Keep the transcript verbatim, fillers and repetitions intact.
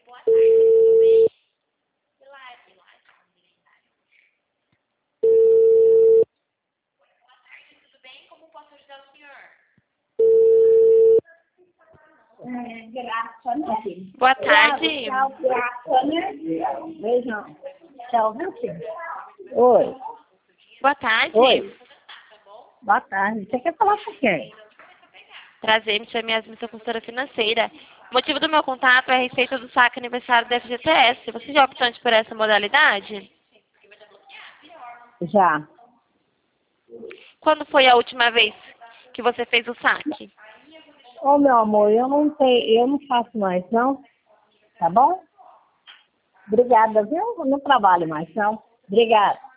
Boa tarde, tudo bem? Pilar, Pilar, Boa tarde, tudo bem? Como posso ajudar o senhor? É, graça, né, filho? Boa tarde. Tchau, graça, né? Beijão. Tchau, viu, filho? Oi. Boa tarde. Oi. Boa tarde. Você quer falar com quem? Prazer, me chamo Yasmin, sou consultora financeira. O motivo do meu contato é a respeito do saque aniversário da F G T S. Você já optou por essa modalidade? Já. Quando foi a última vez que você fez o saque? Ô, meu amor, eu não tenho, eu não faço mais, não. Tá bom? Obrigada, viu? Eu não trabalho mais, não. Obrigada.